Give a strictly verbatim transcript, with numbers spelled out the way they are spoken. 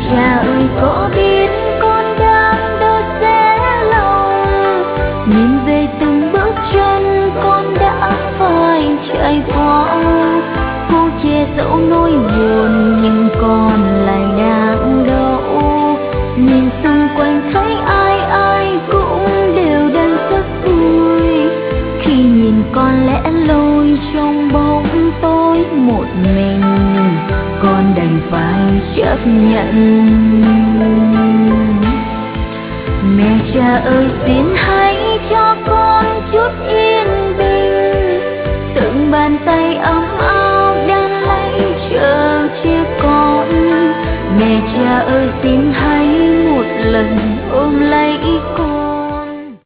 cha ơi có biết con đang đâu sẽ lòng, nhìn về từng bước chân con đã phải trải qua. Cô che giấu nỗi buồn nhưng con lại đang đau, nhìn xung quanh thấy ai ai cũng đều đang rất vui. Khi nhìn con lẻ loi trong bóng tối một mình, con đành phải chấp nhận. Mẹ cha ơi xin hãy cho con chút yên bình, từng bàn tay ấm áp đang lấy chờ che con. Mẹ cha ơi xin hãy một lần ôm lấy